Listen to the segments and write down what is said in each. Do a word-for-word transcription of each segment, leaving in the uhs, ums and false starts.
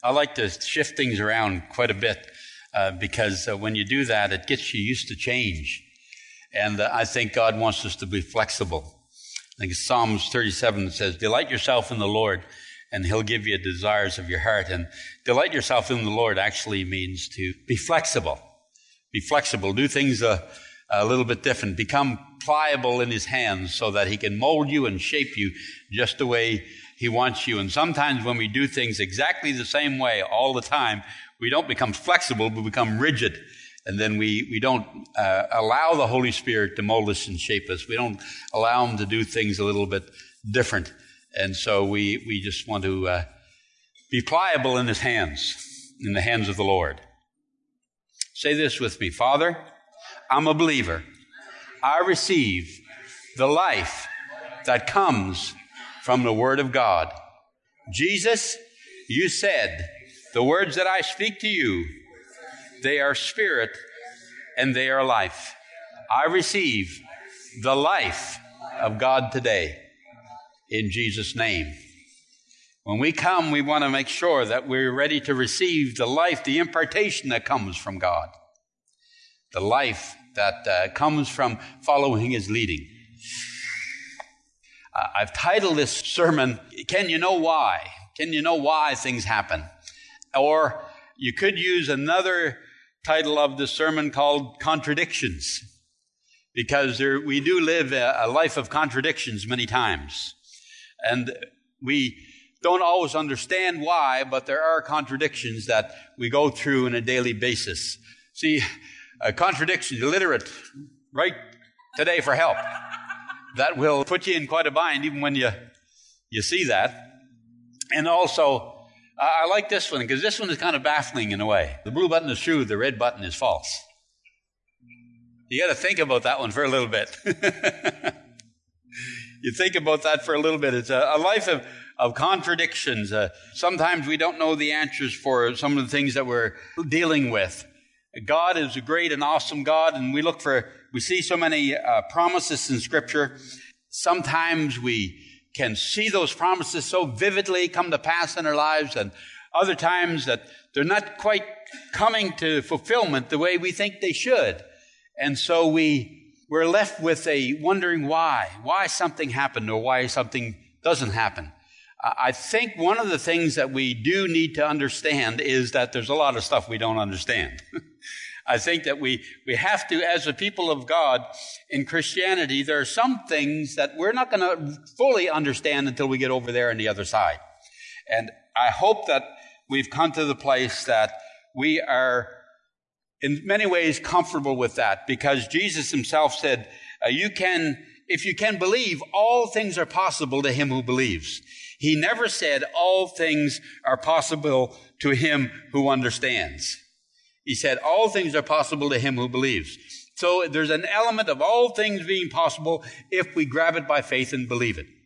I like to shift things around quite a bit uh, because uh, when you do that, it gets you used to change. And uh, I think God wants us to be flexible. I think it's Psalms thirty-seven that says, delight yourself in the Lord, and he'll give you desires of your heart. And delight yourself in the Lord actually means to be flexible. Be flexible. Do things a, a little bit different. Become pliable in his hands so that he can mold you and shape you just the way he wants you. And sometimes when we do things exactly the same way all the time, we don't become flexible, we become rigid. And then we, we don't uh, allow the Holy Spirit to mold us and shape us. We don't allow him to do things a little bit different. And so we, we just want to uh, be pliable in his hands, in the hands of the Lord. Say this with me. Father, I'm a believer. I receive the life that comes from the Word of God. Jesus, you said, the words that I speak to you, they are spirit and they are life. I receive the life of God today in Jesus' name. When we come, we want to make sure that we're ready to receive the life, the impartation that comes from God. The life that uh, comes from following his leading. Uh, I've titled this sermon, Can You Know Why? Can you know why things happen? Or you could use another title of the sermon called Contradictions, because there, we do live a, a life of contradictions many times. And we don't always understand why, but there are contradictions that we go through on a daily basis. See, a contradiction, illiterate, right today for help. That will put you in quite a bind even when you, you see that. And also, I like this one because this one is kind of baffling in a way. The blue button is true, the red button is false. You got to think about that one for a little bit. You think about that for a little bit. It's a, a life of, of contradictions. Uh, sometimes we don't know the answers for some of the things that we're dealing with. God is a great and awesome God, and we look for, we see so many uh, promises in Scripture. Sometimes we can see those promises so vividly come to pass in our lives, and other times that they're not quite coming to fulfillment the way we think they should. And so we, we're left with a wondering why, why something happened or why something doesn't happen. I think one of the things that we do need to understand is that there's a lot of stuff we don't understand. I think that we, we have to, as a people of God in Christianity, there are some things that we're not going to fully understand until we get over there on the other side. And I hope that we've come to the place that we are in many ways comfortable with that, because Jesus himself said, uh, you can, if you can believe, all things are possible to him who believes. He never said all things are possible to him who understands. He said all things are possible to him who believes. So there's an element of all things being possible if we grab it by faith and believe it.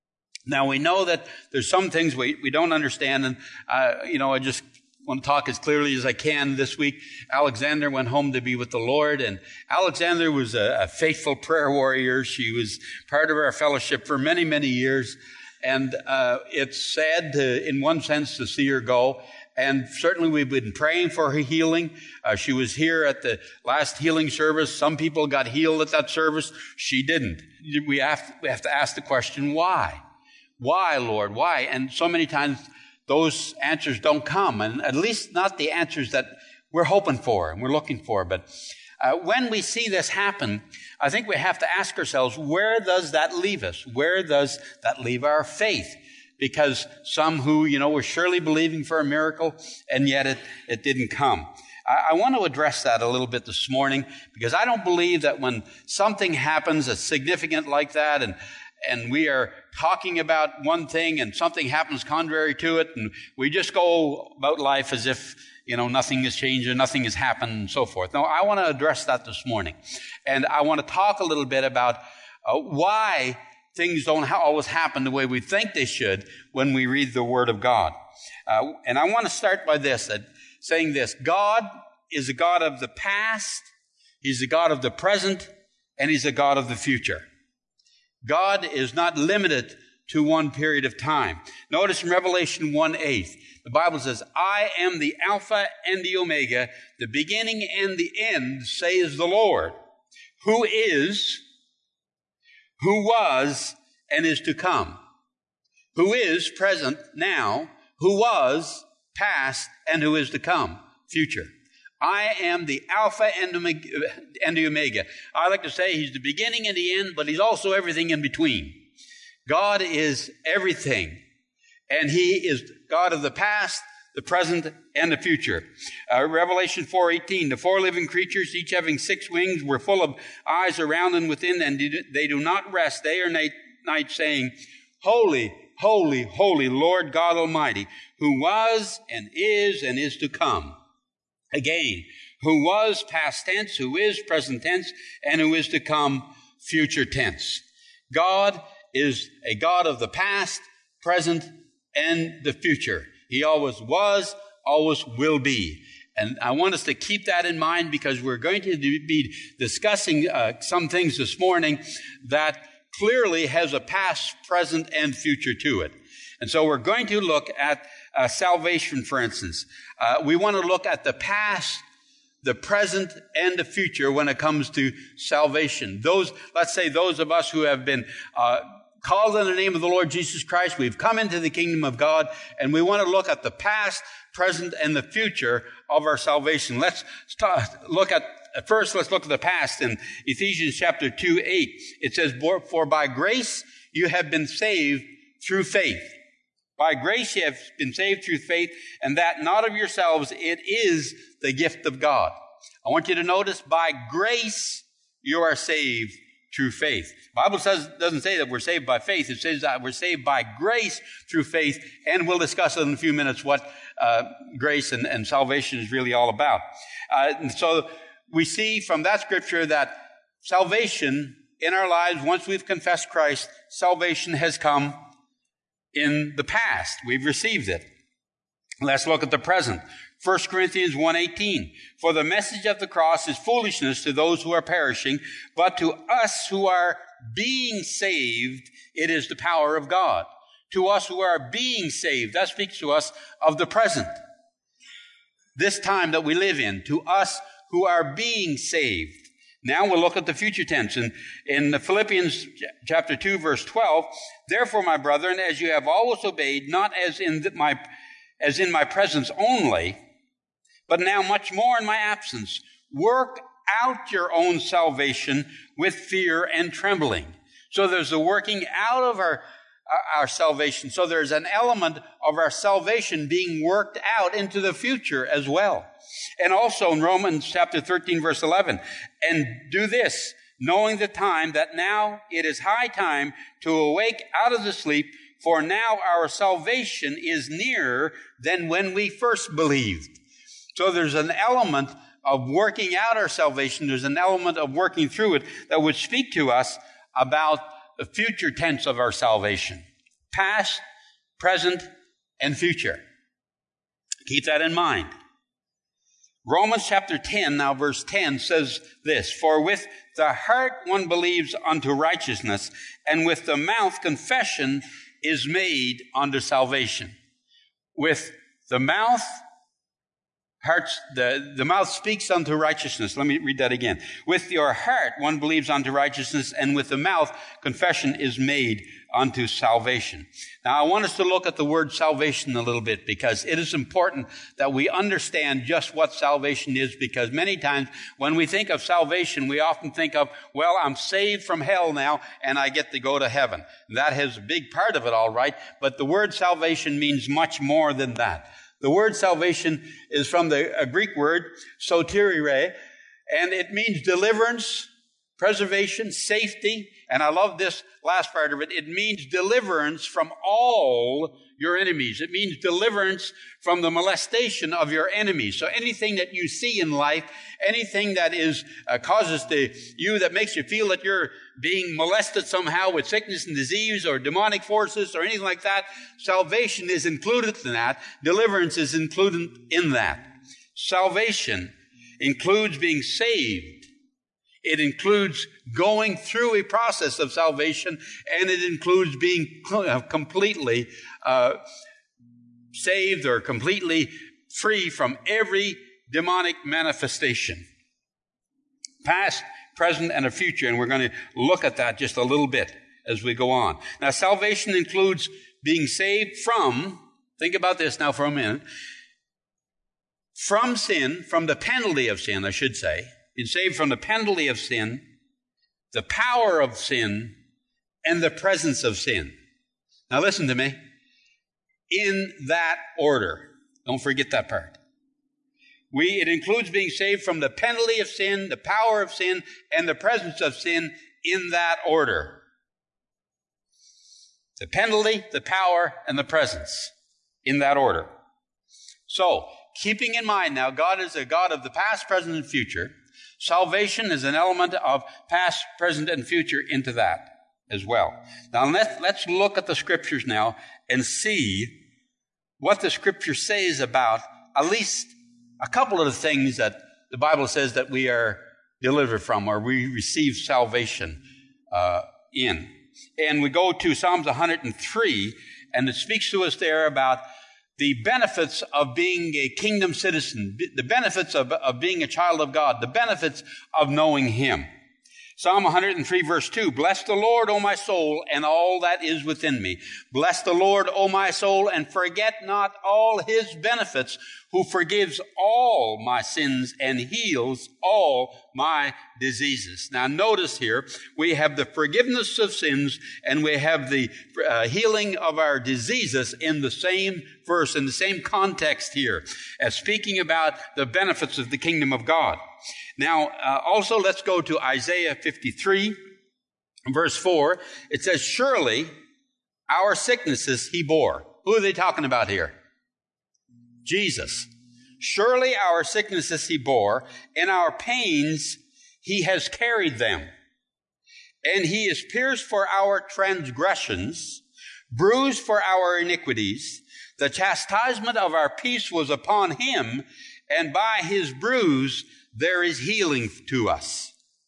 Now we know that there's some things we, we don't understand, and uh, you know, I just want to talk as clearly as I can. This week, Alexander went home to be with the Lord, and Alexander was a, a faithful prayer warrior. She was part of our fellowship for many, many years. And uh, it's sad, to, in one sense, to see her go. And certainly we've been praying for her healing. Uh, she was here at the last healing service. Some people got healed at that service. She didn't. We have to, we have to ask the question, why? Why, Lord? Why? And so many times those answers don't come, and at least not the answers that we're hoping for and we're looking for. But uh, when we see this happen, I think we have to ask ourselves, where does that leave us? Where does that leave our faith? Because some who, you know, were surely believing for a miracle, and yet it, it didn't come. I, I want to address that a little bit this morning, because I don't believe that when something happens that's significant like that, and and we are talking about one thing and something happens contrary to it, and we just go about life as if, you know, nothing has changed or nothing has happened and so forth. No, I want to address that this morning. And I want to talk a little bit about uh, why things don't ha- always happen the way we think they should when we read the Word of God. Uh, and I want to start by this, uh, saying this. God is a God of the past, he's a God of the present, and he's a God of the future. God is not limited to one period of time. Notice in Revelation one eight, the Bible says, I am the Alpha and the Omega, the beginning and the end, says the Lord, who is, who was, and is to come. Who is present now, who was past, and who is to come, future. I am the Alpha and the Omega. I like to say he's the beginning and the end, but he's also everything in between. God is everything, and he is God of the past, the present, and the future. Uh, Revelation four eighteen, the four living creatures, each having six wings, were full of eyes around and within, and they do not rest day or night, night saying, Holy, holy, holy, Lord God Almighty, who was and is and is to come. Again, who was past tense, who is present tense, and who is to come future tense. God is a God of the past, present, and the future. He always was, always will be. And I want us to keep that in mind because we're going to be discussing uh, some things this morning that clearly has a past, present, and future to it. And so we're going to look at uh, salvation, for instance. Uh, we want to look at the past, the present, and the future when it comes to salvation. Those, let's say those of us who have been uh, called in the name of the Lord Jesus Christ, we've come into the kingdom of God, and we want to look at the past, present, and the future of our salvation. Let's start, look at, first let's look at the past. In Ephesians chapter two, eight, it says, For by grace you have been saved through faith. By grace you have been saved through faith, and that not of yourselves, it is the gift of God. I want you to notice, by grace you are saved through faith. The Bible says, doesn't say that we're saved by faith. It says that we're saved by grace through faith, and we'll discuss in a few minutes what uh, grace and, and salvation is really all about. Uh, and so we see from that scripture that salvation in our lives, once we've confessed Christ, salvation has come in the past. We've received it. Let's look at the present. First Corinthians one eighteen, For the message of the cross is foolishness to those who are perishing, but to us who are being saved, it is the power of God. To us who are being saved, that speaks to us of the present. This time that we live in, to us who are being saved. Now we'll look at the future tense. In, in Philippians chapter two, verse twelve, Therefore, my brethren, as you have always obeyed, not as in my as in my presence only, but now much more in my absence, work out your own salvation with fear and trembling. So there's the working out of our, our salvation. So there's an element of our salvation being worked out into the future as well. And also in Romans chapter thirteen, verse eleven, And do this, knowing the time that now it is high time to awake out of the sleep, for now our salvation is nearer than when we first believed. So there's an element of working out our salvation. There's an element of working through it that would speak to us about the future tense of our salvation. Past, present, and future. Keep that in mind. Romans chapter ten, now verse ten, says this, For with the heart one believes unto righteousness, and with the mouth confession is made unto salvation. With the mouth, hearts, the, the mouth speaks unto righteousness. Let me read that again. With your heart one believes unto righteousness, and with the mouth confession is made unto salvation. Now I want us to look at the word salvation a little bit, because it is important that we understand just what salvation is, because many times when we think of salvation, we often think of, well, I'm saved from hell now and I get to go to heaven. That has a big part of it, all right, but the word salvation means much more than that. The word salvation is from the a Greek word soterire, and it means deliverance, preservation, safety, and I love this last part of it. It means deliverance from all your enemies. It means deliverance from the molestation of your enemies. So anything that you see in life, anything that is uh, causes the you that makes you feel that you're being molested somehow with sickness and disease or demonic forces or anything like that, salvation is included in that. Deliverance is included in that. Salvation includes being saved. It includes going through a process of salvation, and it includes being completely uh, saved or completely free from every demonic manifestation. Past, present, and a future, and we're going to look at that just a little bit as we go on. Now, salvation includes being saved from, think about this now for a minute, from sin, from the penalty of sin, I should say, being saved from the penalty of sin, the power of sin, and the presence of sin. Now listen to me. In that order. Don't forget that part. We, it includes being saved from the penalty of sin, the power of sin, and the presence of sin in that order. The penalty, the power, and the presence in that order. So, keeping in mind now, God is a God of the past, present, and future. Salvation is an element of past, present, and future into that as well. Now, let's, let's look at the scriptures now and see what the scripture says about at least a couple of the things that the Bible says that we are delivered from or we receive salvation uh, in. And we go to Psalms one hundred three, and it speaks to us there about the benefits of being a kingdom citizen, the benefits of, of being a child of God, the benefits of knowing Him. Psalm one hundred three, verse two, bless the Lord, O my soul, and all that is within me. Bless the Lord, O my soul, and forget not all His benefits, who forgives all my sins and heals all my diseases. Now notice here, we have the forgiveness of sins and we have the uh, healing of our diseases in the same verse, in the same context here, as speaking about the benefits of the kingdom of God. Now, uh, also let's go to Isaiah fifty-three, verse four. It says, surely our sicknesses He bore. Who are they talking about here? Jesus. Surely our sicknesses He bore, and our pains He has carried them. And He is pierced for our transgressions, bruised for our iniquities. The chastisement of our peace was upon Him, and by His bruise there is healing to us.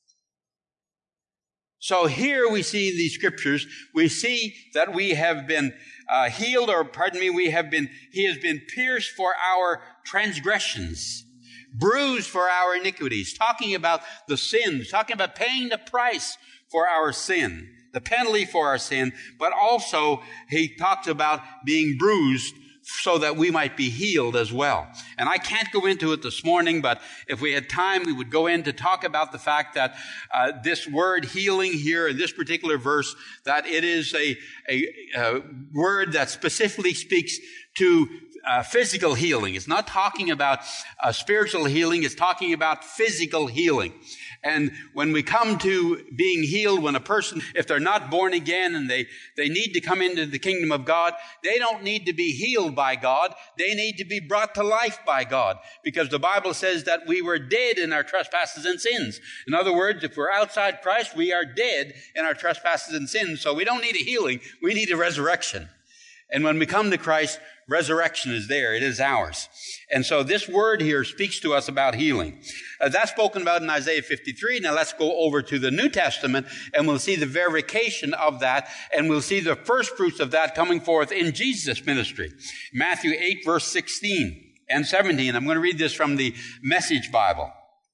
So here we see in these scriptures, we see that we have been uh, healed, or pardon me, we have been, He has been pierced for our transgressions, bruised for our iniquities, talking about the sins, talking about paying the price for our sin, the penalty for our sin, but also He talks about being bruised so that we might be healed as well. And I can't go into it this morning, but if we had time, we would go in to talk about the fact that uh, this word healing here in this particular verse, that it is a, a, a word that specifically speaks to uh, physical healing. It's not talking about uh, spiritual healing. It's talking about physical healing. And when we come to being healed, when a person, if they're not born again and they, they need to come into the kingdom of God, they don't need to be healed by God. They need to be brought to life by God. Because the Bible says that we were dead in our trespasses and sins. In other words, if we're outside Christ, we are dead in our trespasses and sins. So we don't need a healing. We need a resurrection. And when we come to Christ, resurrection is there. It is ours. And so this word here speaks to us about healing. Uh, that's spoken about in Isaiah fifty-three. Now let's go over to the New Testament and we'll see the verification of that, and we'll see the first fruits of that coming forth in Jesus' ministry. Matthew eight, verse sixteen and seventeen. I'm going to read this from the Message Bible.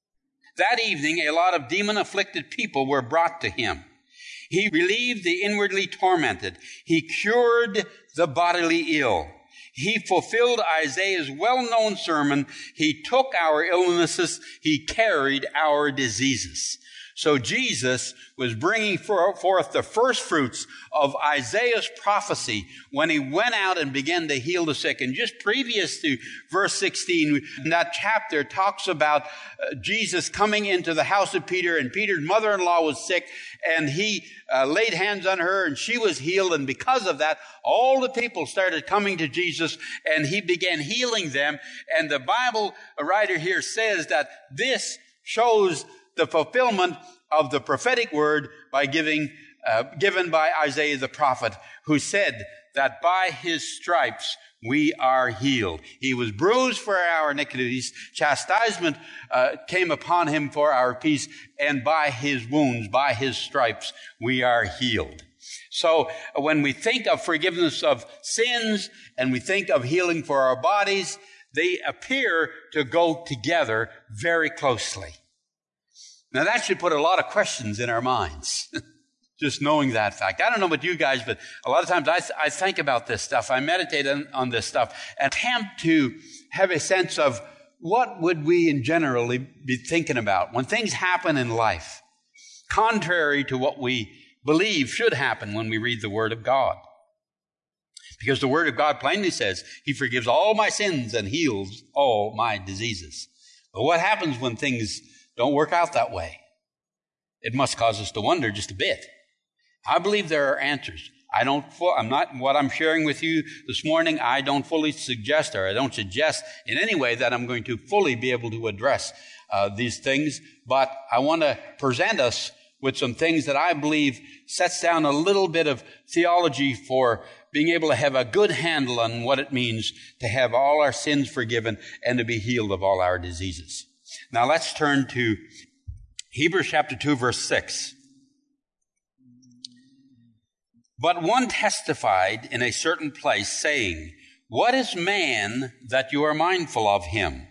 That evening, a lot of demon-afflicted people were brought to Him. He relieved the inwardly tormented. He cured the bodily ill. He fulfilled Isaiah's well-known sermon. He took our illnesses. He carried our diseases. So Jesus was bringing forth the first fruits of Isaiah's prophecy when he went out and began to heal the sick. And just previous to verse sixteen, that chapter talks about uh, Jesus coming into the house of Peter, and Peter's mother-in-law was sick, and he uh, laid hands on her and she was healed. And because of that, all the people started coming to Jesus and He began healing them. And the Bible writer here says that this shows the fulfillment of the prophetic word by giving uh, given by Isaiah the prophet, who said that by his stripes we are healed. He was bruised for our iniquities. Chastisement uh, came upon him for our peace. And by his wounds, by his stripes, we are healed. So when we think of forgiveness of sins and we think of healing for our bodies, they appear to go together very closely. Now that should put a lot of questions in our minds. Just knowing that fact. I don't know about you guys, but a lot of times I, th- I think about this stuff. I meditate on, on this stuff and attempt to have a sense of what would we in generally be thinking about when things happen in life, contrary to what we believe should happen when we read the Word of God. Because the Word of God plainly says, He forgives all my sins and heals all my diseases. But what happens when things don't work out that way? It must cause us to wonder just a bit. I believe there are answers. I don't, I'm not, what I'm sharing with you this morning, I don't fully suggest, or I don't suggest in any way that I'm going to fully be able to address uh, these things, but I want to present us with some things that I believe sets down a little bit of theology for being able to have a good handle on what it means to have all our sins forgiven and to be healed of all our diseases. Now let's turn to Hebrews chapter two, verse six. But one testified in a certain place, saying, What is man that you are mindful of him?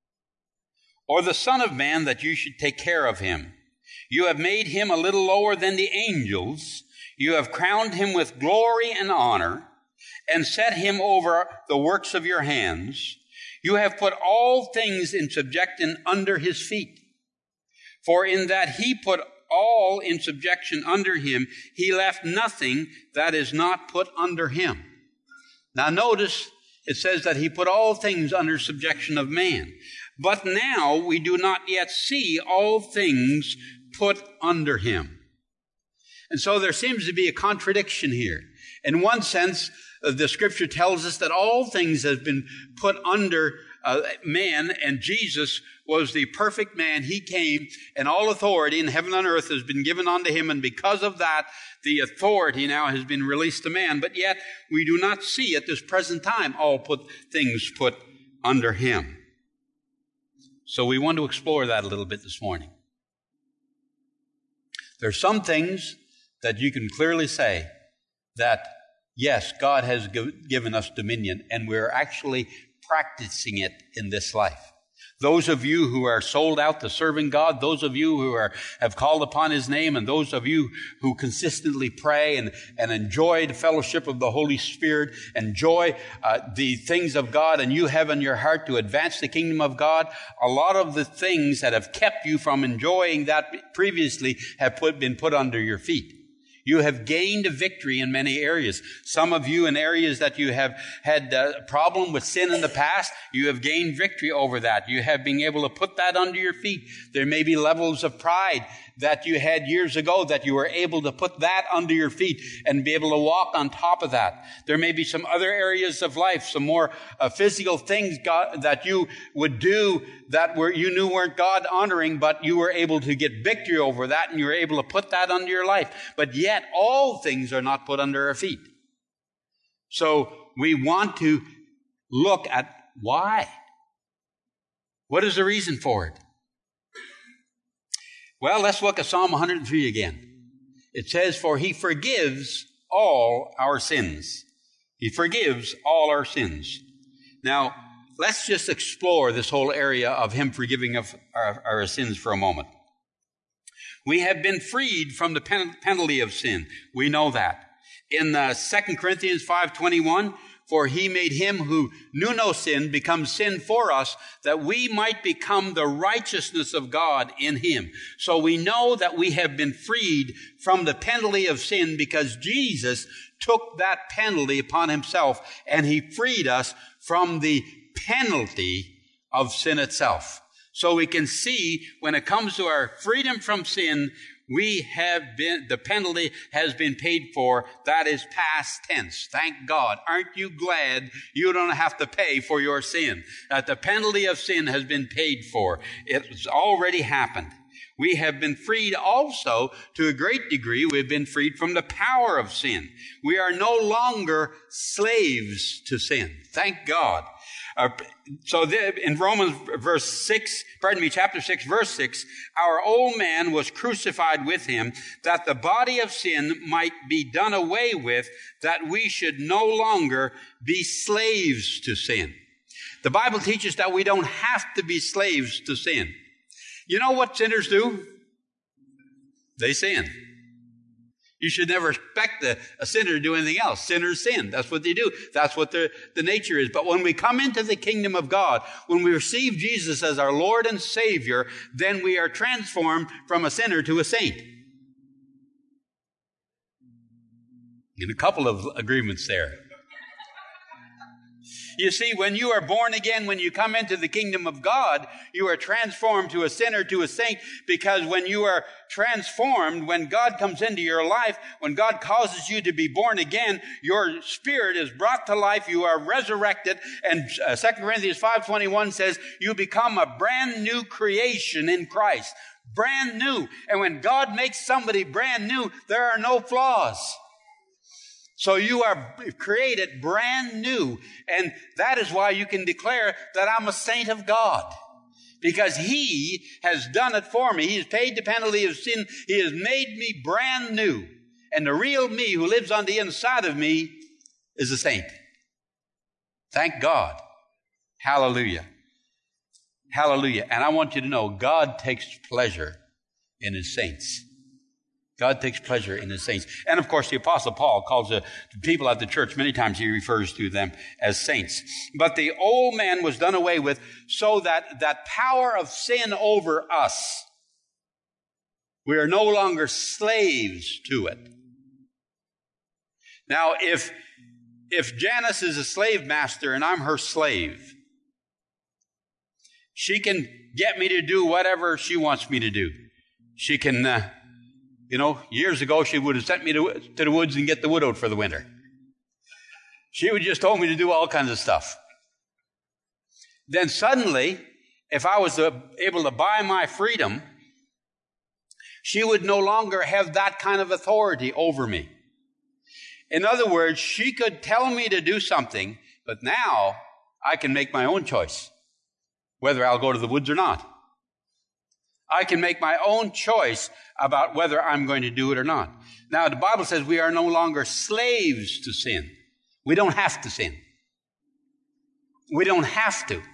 Or the Son of Man that you should take care of him? You have made him a little lower than the angels. You have crowned him with glory and honor, and set him over the works of your hands. You have put all things in subjection under his feet. For in that he put all in subjection under him, he left nothing that is not put under him. Now notice, it says that he put all things under subjection of man. But now we do not yet see all things put under him. And so there seems to be a contradiction here. In one sense, the scripture tells us that all things have been put under uh, man, and Jesus was the perfect man. He came, and all authority in heaven and earth has been given unto him, and because of that, the authority now has been released to man. But yet, we do not see at this present time all put things put under him. So we want to explore that a little bit this morning. There are some things that you can clearly say that, yes, God has given us dominion, and we're actually practicing it in this life. Those of you who are sold out to serving God, those of you who are have called upon His name, and those of you who consistently pray and, and enjoy the fellowship of the Holy Spirit, enjoy uh, the things of God, and you have in your heart to advance the kingdom of God, a lot of the things that have kept you from enjoying that previously have put, been put under your feet. You have gained a victory in many areas. Some of you in areas that you have had a problem with sin in the past, you have gained victory over that. You have been able to put that under your feet. There may be levels of pride that you had years ago that you were able to put that under your feet and be able to walk on top of that. There may be some other areas of life, some more uh, physical things God, that you would do that were you knew weren't God honoring, but you were able to get victory over that, and you were able to put that under your life. But yet all things are not put under our feet. So we want to look at why. What is the reason for it? Well, let's look at Psalm one hundred three again. It says, for He forgives all our sins. He forgives all our sins. Now, let's just explore this whole area of Him forgiving of our, our sins for a moment. We have been freed from the pen- penalty of sin. We know that. In uh, Second Corinthians five twenty-one, for He made Him who knew no sin become sin for us, that we might become the righteousness of God in Him. So we know that we have been freed from the penalty of sin because Jesus took that penalty upon Himself, and He freed us from the penalty of sin itself. So we can see when it comes to our freedom from sin, we have been, the penalty has been paid for. That is past tense. Thank God. Aren't you glad you don't have to pay for your sin? That the penalty of sin has been paid for. It's already happened. We have been freed also, to a great degree, we've been freed from the power of sin. We are no longer slaves to sin. Thank God. Uh, so the, in Romans verse six, pardon me, chapter six, verse six, our old man was crucified with him, that the body of sin might be done away with, that we should no longer be slaves to sin. The Bible teaches that we don't have to be slaves to sin. You know what sinners do? They sin. You should never expect a, a sinner to do anything else. Sinners sin. That's what they do. That's what the, the nature is. But when we come into the kingdom of God, when we receive Jesus as our Lord and Savior, then we are transformed from a sinner to a saint. In a couple of agreements there. You see, when you are born again, when you come into the kingdom of God, you are transformed to a sinner, to a saint, because when you are transformed, when God comes into your life, when God causes you to be born again, your spirit is brought to life, you are resurrected, and uh, Second Corinthians five twenty-one says, you become a brand new creation in Christ. Brand new. And when God makes somebody brand new, there are no flaws. So you are created brand new. And that is why you can declare that I'm a saint of God. Because He has done it for me. He has paid the penalty of sin. He has made me brand new. And the real me who lives on the inside of me is a saint. Thank God. Hallelujah. Hallelujah. And I want you to know, God takes pleasure in His saints. God takes pleasure in His saints. And of course, the Apostle Paul calls the people at the church, many times he refers to them as saints. But the old man was done away with, so that that power of sin over us, we are no longer slaves to it. Now, if, if Janice is a slave master and I'm her slave, she can get me to do whatever she wants me to do. She can... Uh, You know, years ago, she would have sent me to, to the woods and get the wood out for the winter. She would just told me to do all kinds of stuff. Then suddenly, if I was uh, able to buy my freedom, she would no longer have that kind of authority over me. In other words, she could tell me to do something, but now I can make my own choice, whether I'll go to the woods or not. I can make my own choice about whether I'm going to do it or not. Now, the Bible says we are no longer slaves to sin. We don't have to sin. We don't have to.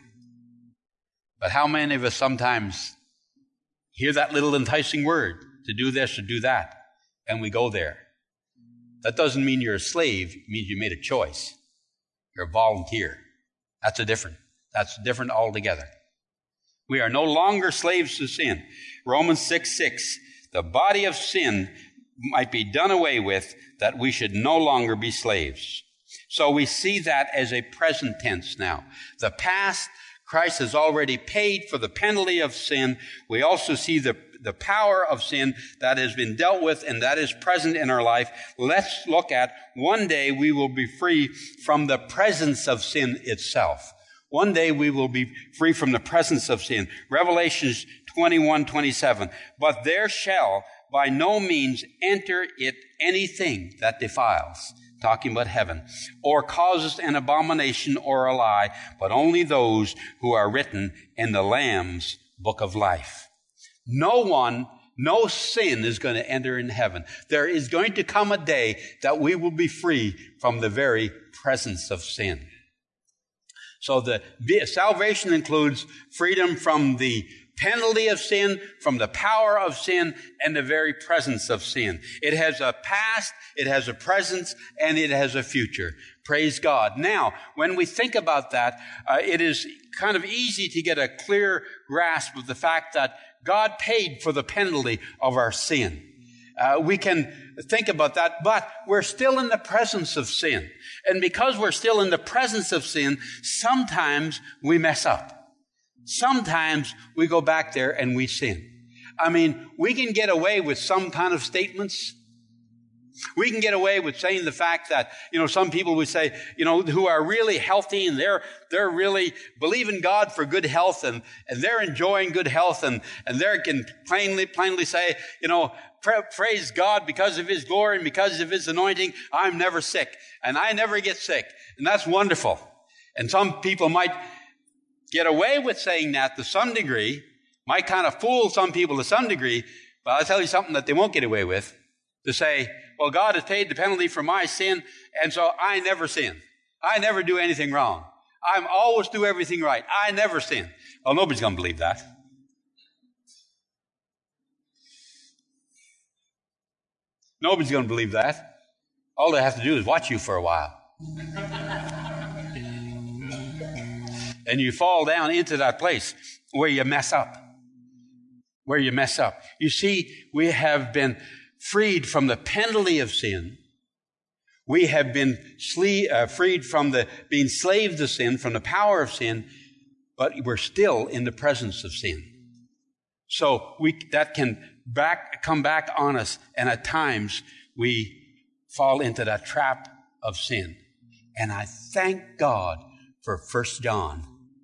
But how many of us sometimes hear that little enticing word to do this or do that, and we go there? That doesn't mean you're a slave. It means you made a choice. You're a volunteer. That's a different. That's different altogether. We are no longer slaves to sin. Romans six six, the body of sin might be done away with, that we should no longer be slaves. So we see that as a present tense now. The past, Christ has already paid for the penalty of sin. We also see the, the power of sin that has been dealt with and that is present in our life. Let's look at one day we will be free from the presence of sin itself. One day we will be free from the presence of sin. Revelation twenty-one twenty-seven. But there shall by no means enter it anything that defiles, talking about heaven, or causes an abomination or a lie, but only those who are written in the Lamb's book of life. No one, no sin is going to enter in heaven. There is going to come a day that we will be free from the very presence of sin. So the salvation includes freedom from the penalty of sin, from the power of sin, and the very presence of sin. It has a past, it has a present, and it has a future. Praise God. Now, when we think about that, uh, it is kind of easy to get a clear grasp of the fact that God paid for the penalty of our sin. Uh, we can think about that, but we're still in the presence of sin. And because we're still in the presence of sin, sometimes we mess up. Sometimes we go back there and we sin. I mean, we can get away with some kind of statements, We can get away with saying the fact that, you know, some people would say, you know, who are really healthy and they're, they're really believing God for good health and, and they're enjoying good health and, and they can plainly, plainly say, you know, pra- praise God because of His glory and because of His anointing, I'm never sick and I never get sick. And that's wonderful. And some people might get away with saying that to some degree, might kind of fool some people to some degree, but I'll tell you something that they won't get away with, to say, well, God has paid the penalty for my sin, and so I never sin. I never do anything wrong. I always do everything right. I never sin. Well, nobody's going to believe that. Nobody's going to believe that. All they have to do is watch you for a while. And you fall down into that place where you mess up. Where you mess up. You see, we have been freed from the penalty of sin. We have been sle- uh, freed from the being slave to sin, from the power of sin, but we're still in the presence of sin. So we that can back come back on us, and at times we fall into that trap of sin. And I thank God for First John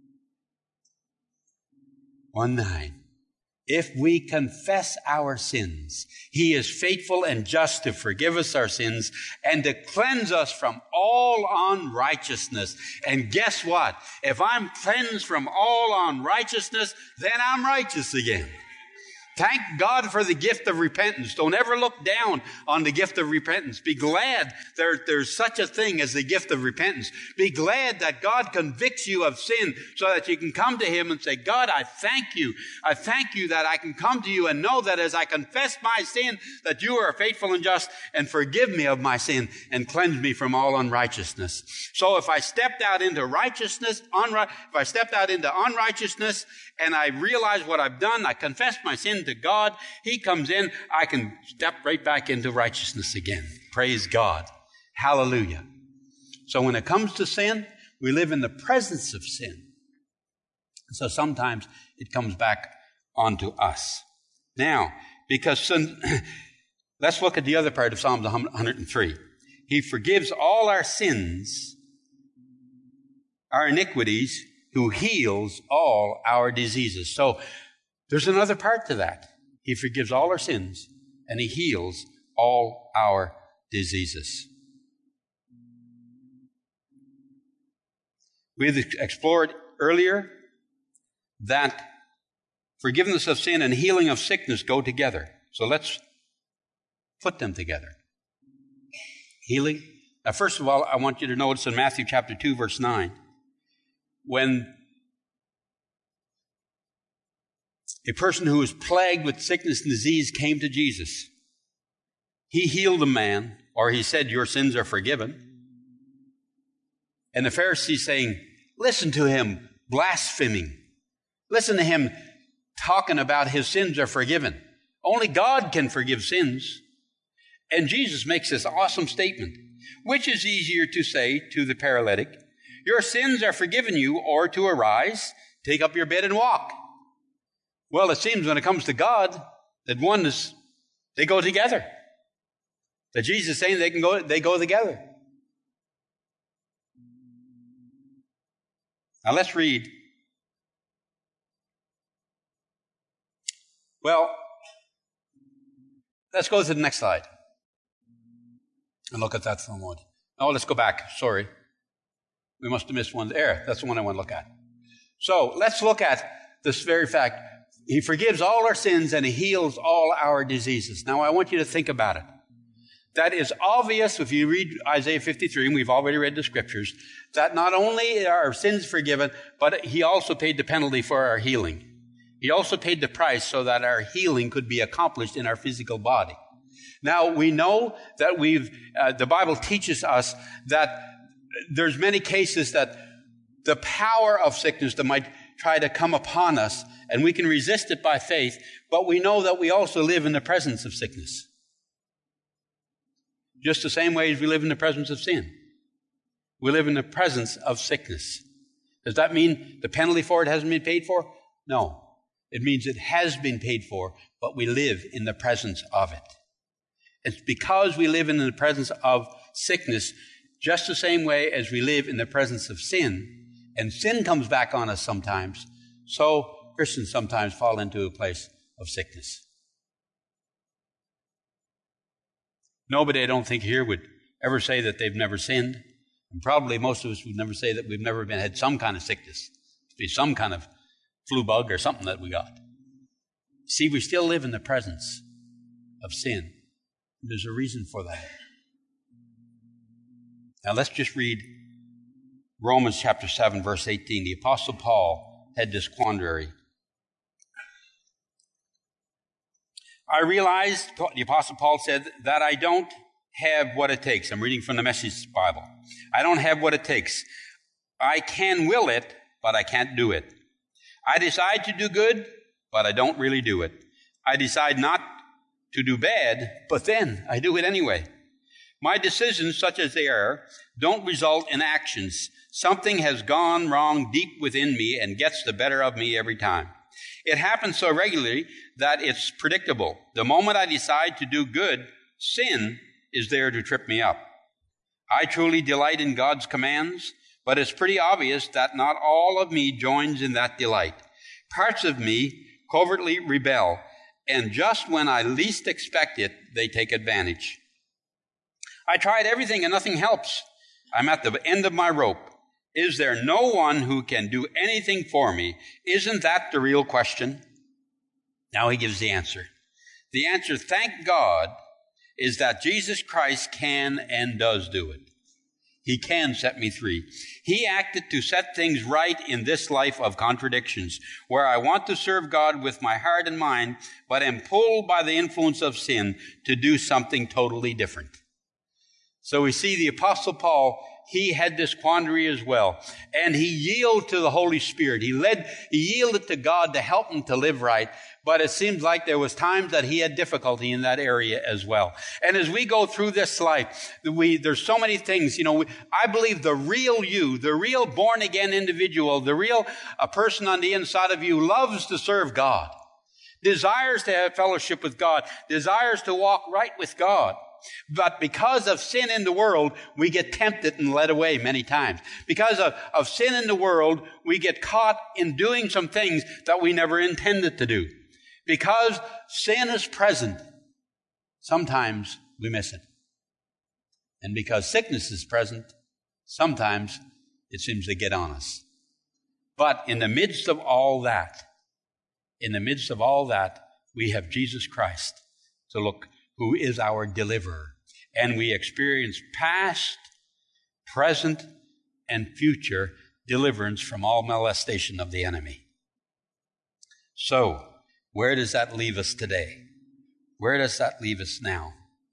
one nine. If we confess our sins, He is faithful and just to forgive us our sins and to cleanse us from all unrighteousness. And guess what? If I'm cleansed from all unrighteousness, then I'm righteous again. Thank God for the gift of repentance. Don't ever look down on the gift of repentance. Be glad there, there's such a thing as the gift of repentance. Be glad that God convicts you of sin so that you can come to Him and say, God, I thank you. I thank you that I can come to you and know that as I confess my sin, that you are faithful and just and forgive me of my sin and cleanse me from all unrighteousness. So if I stepped out into righteousness, unri- if I stepped out into unrighteousness and I realize what I've done, I confess my sin to God, He comes in, I can step right back into righteousness again. Praise God. Hallelujah. So when it comes to sin, we live in the presence of sin. So sometimes it comes back onto us. Now, because sin, let's look at the other part of Psalms one hundred three. He forgives all our sins, our iniquities, who heals all our diseases. So there's another part to that. He forgives all our sins and He heals all our diseases. We've explored earlier that forgiveness of sin and healing of sickness go together. So let's put them together. Healing. Now, first of all, I want you to notice in Matthew chapter two, verse nine, when a person who was plagued with sickness and disease came to Jesus, He healed the man, or He said, your sins are forgiven. And the Pharisees saying, listen to him blaspheming. Listen to him talking about his sins are forgiven. Only God can forgive sins. And Jesus makes this awesome statement. Which is easier to say to the paralytic, your sins are forgiven you, or to arise, take up your bed and walk? Well, it seems when it comes to God, that one is, they go together. That Jesus is saying they can go, they go together. Now let's read. Well, let's go to the next slide. And look at that for a moment. Oh, let's go back. Sorry. We must have missed one there. That's the one I want to look at. So let's look at this very fact. He forgives all our sins and He heals all our diseases. Now I want you to think about it. That is obvious if you read Isaiah fifty-three, and we've already read the scriptures, that not only are our sins forgiven, but He also paid the penalty for our healing. He also paid the price so that our healing could be accomplished in our physical body. Now, we know that we've, uh, the Bible teaches us that there's many cases that the power of sickness that might try to come upon us, and we can resist it by faith, but we know that we also live in the presence of sickness. Just the same way as we live in the presence of sin. We live in the presence of sickness. Does that mean the penalty for it hasn't been paid for? No. It means it has been paid for, but we live in the presence of it. It's because we live in the presence of sickness, just the same way as we live in the presence of sin. And sin comes back on us sometimes. So Christians sometimes fall into a place of sickness. Nobody, I don't think, here would ever say that they've never sinned. And probably most of us would never say that we've never been had some kind of sickness. Be some kind of flu bug or something that we got. See, we still live in the presence of sin. There's a reason for that. Now let's just read Romans chapter seven, verse eighteen. The Apostle Paul had this quandary. I realized, the Apostle Paul said, that I don't have what it takes. I'm reading from the Message Bible. I don't have what it takes. I can will it, but I can't do it. I decide to do good, but I don't really do it. I decide not to do bad, but then I do it anyway. My decisions, such as they are, don't result in actions. Something has gone wrong deep within me and gets the better of me every time. It happens so regularly that it's predictable. The moment I decide to do good, sin is there to trip me up. I truly delight in God's commands, but it's pretty obvious that not all of me joins in that delight. Parts of me covertly rebel, and just when I least expect it, they take advantage. I tried everything and nothing helps. I'm at the end of my rope. Is there no one who can do anything for me? Isn't that the real question? Now he gives the answer. The answer, thank God, is that Jesus Christ can and does do it. He can set me free. He acted to set things right in this life of contradictions, where I want to serve God with my heart and mind, but am pulled by the influence of sin to do something totally different. So we see the Apostle Paul, he had this quandary as well. And he yielded to the Holy Spirit. He led, he yielded to God to help him to live right. But it seems like there was times that he had difficulty in that area as well. And as we go through this life, we, there's so many things, you know, we, I believe the real you, the real born again individual, the real a person on the inside of you loves to serve God, desires to have fellowship with God, desires to walk right with God. But because of sin in the world, we get tempted and led away many times. Because of, of sin in the world, we get caught in doing some things that we never intended to do. Because sin is present, sometimes we miss it. And because sickness is present, sometimes it seems to get on us. But in the midst of all that, in the midst of all that, we have Jesus Christ to look, who is our deliverer. And we experience past, present, and future deliverance from all molestation of the enemy. So, where does that leave us today? Where does that leave us now?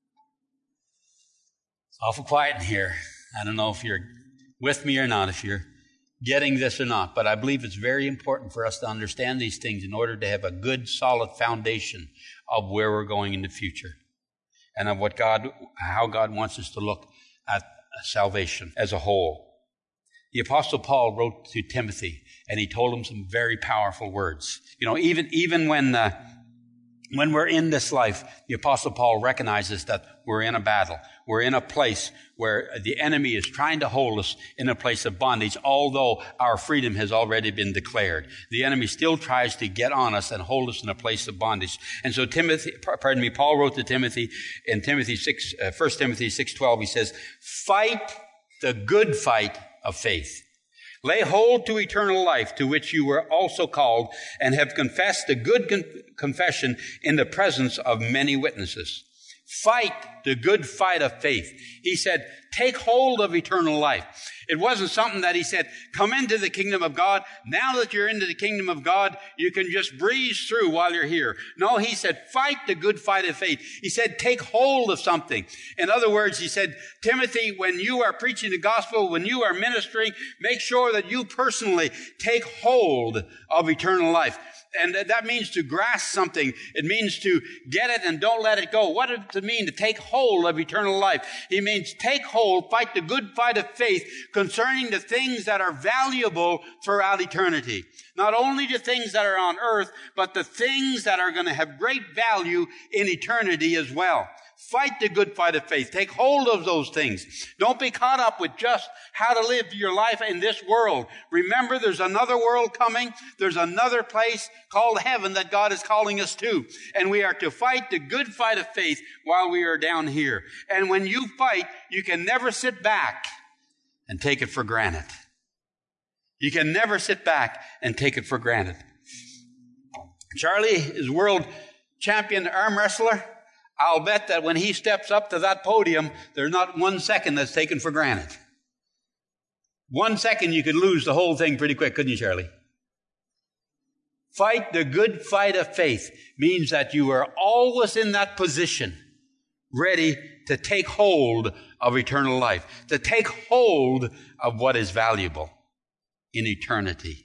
It's awful quiet in here. I don't know if you're with me or not, if you're getting this or not, but I believe it's very important for us to understand these things in order to have a good, solid foundation of where we're going in the future and of what God, how God wants us to look at salvation as a whole. The Apostle Paul wrote to Timothy, and he told him some very powerful words. You know, even, even when, uh, when we're in this life, the Apostle Paul recognizes that we're in a battle. We're in a place where the enemy is trying to hold us in a place of bondage, although our freedom has already been declared. The enemy still tries to get on us and hold us in a place of bondage. And so Timothy, pardon me, Paul wrote to Timothy in Timothy six, uh, First Timothy six twelve, he says, fight the good fight of faith. Lay hold to eternal life, to which you were also called, and have confessed a good con- confession in the presence of many witnesses. Fight the good fight of faith. He said, take hold of eternal life. It wasn't something that he said, come into the kingdom of God. Now that you're into the kingdom of God, you can just breeze through while you're here. No, he said, fight the good fight of faith. He said, take hold of something. In other words, he said, Timothy, when you are preaching the gospel, when you are ministering, make sure that you personally take hold of eternal life. And that means to grasp something. It means to get it and don't let it go. What does it mean to take hold of eternal life? He means take hold, fight the good fight of faith concerning the things that are valuable throughout eternity. Not only the things that are on earth, but the things that are going to have great value in eternity as well. Fight the good fight of faith. Take hold of those things. Don't be caught up with just how to live your life in this world. Remember, there's another world coming. There's another place called heaven that God is calling us to. And we are to fight the good fight of faith while we are down here. And when you fight, you can never sit back and take it for granted. You can never sit back and take it for granted. Charlie is world champion arm wrestler. I'll bet that when he steps up to that podium, there's not one second that's taken for granted. One second, you could lose the whole thing pretty quick, couldn't you, Charlie? Fight the good fight of faith means that you are always in that position, ready to take hold of eternal life, to take hold of what is valuable in eternity.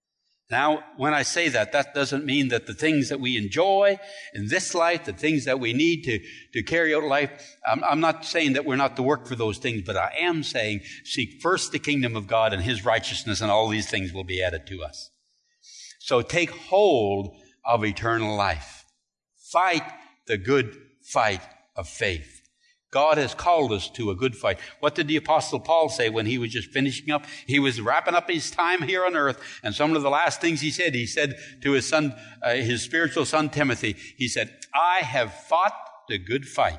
Now, when I say that, that doesn't mean that the things that we enjoy in this life, the things that we need to, to carry out life, I'm, I'm not saying that we're not to work for those things, but I am saying seek first the kingdom of God and his righteousness, and all these things will be added to us. So take hold of eternal life. Fight the good fight of faith. God has called us to a good fight. What did the Apostle Paul say when he was just finishing up? He was wrapping up his time here on earth, and some of the last things he said, he said to his son, uh, his spiritual son Timothy, he said, I have fought the good fight.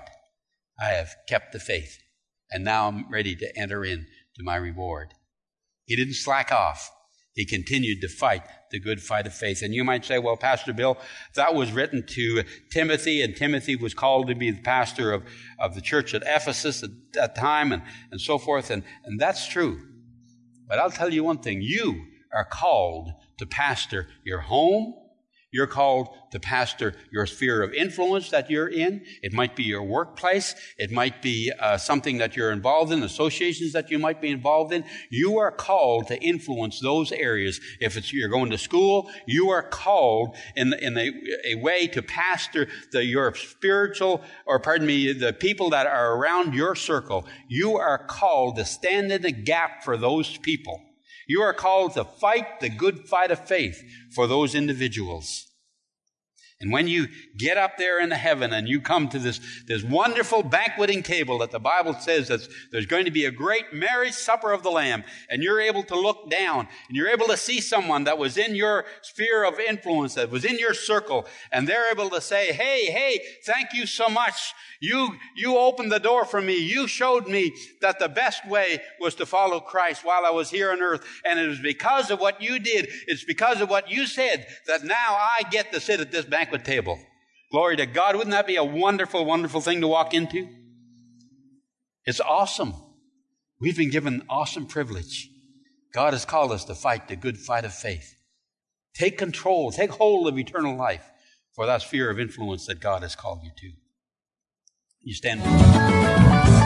I have kept the faith, and now I'm ready to enter in to my reward. He didn't slack off. He continued to fight the good fight of faith. And you might say, well, Pastor Bill, that was written to Timothy, and Timothy was called to be the pastor of, of the church at Ephesus at that time, and, and so forth. And, and that's true. But I'll tell you one thing. You are called to pastor your home. You're called to pastor your sphere of influence that you're in. It might be your workplace. It might be uh, something that you're involved in, associations that you might be involved in. You are called to influence those areas. If it's you're going to school, you are called in, in a, a way to pastor the, your spiritual, or pardon me, the people that are around your circle. You are called to stand in the gap for those people. You are called to fight the good fight of faith for those individuals. And when you get up there in heaven and you come to this, this wonderful banqueting table that the Bible says that there's going to be a great marriage supper of the Lamb, and you're able to look down and you're able to see someone that was in your sphere of influence, that was in your circle, and they're able to say, hey, hey, thank you so much. You, you opened the door for me. You showed me that the best way was to follow Christ while I was here on earth. And it was because of what you did. It's because of what you said that now I get to sit at this banquet table. Glory to God. Wouldn't that be a wonderful, wonderful thing to walk into? It's awesome. We've been given an awesome privilege. God has called us to fight the good fight of faith. Take control, take hold of eternal life for that sphere of influence that God has called you to. You stand.